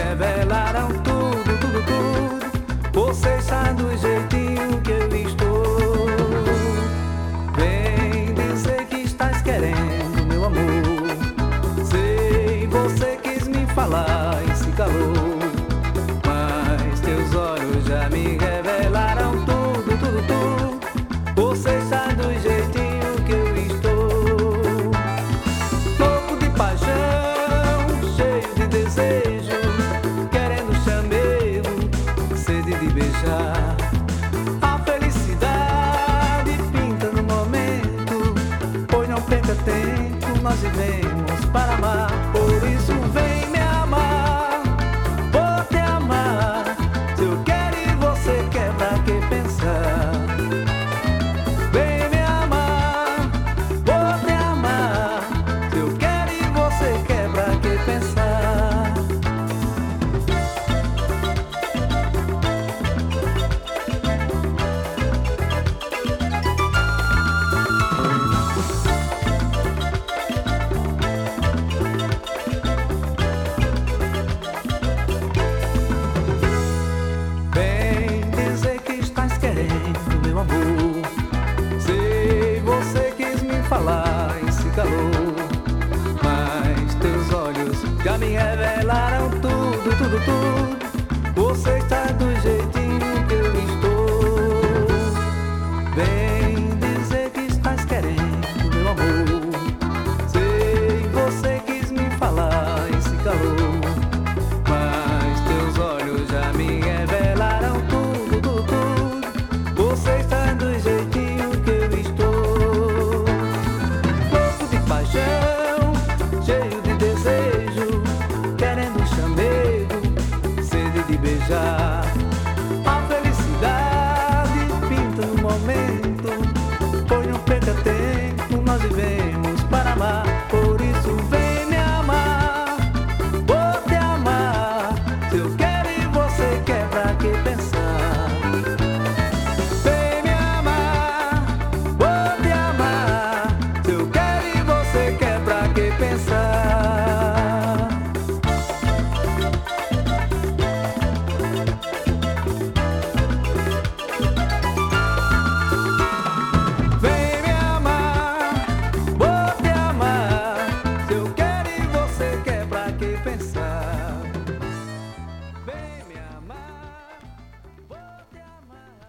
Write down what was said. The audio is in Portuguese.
revelaram tudo, tudo, tudo. Você está do jeitinho que eu estou. Vem dizer que estás querendo, meu amor. Sei, você quis me falar e se calou, mas teus olhos já me revelaram tudo, tudo, tudo. Você está do jeitinho que eu estou. Louco de paixão, cheio de desejo, querendo chamego, sede de beijar. A felicidade pinta no momento, pois não perca tempo, nós vivemos para amar. Por isso vem me amar, vou te amar. Se eu quero e você quer, pra que pensar? Vem me amar, vou te amar. Se eu quero e você quer, pra que pensar? Vem dizer que estás querendo, meu amor. Sei, você quis me falar e se calou, mas teus olhos já me revelaram tudo, tudo, tudo. Você está do jeitinho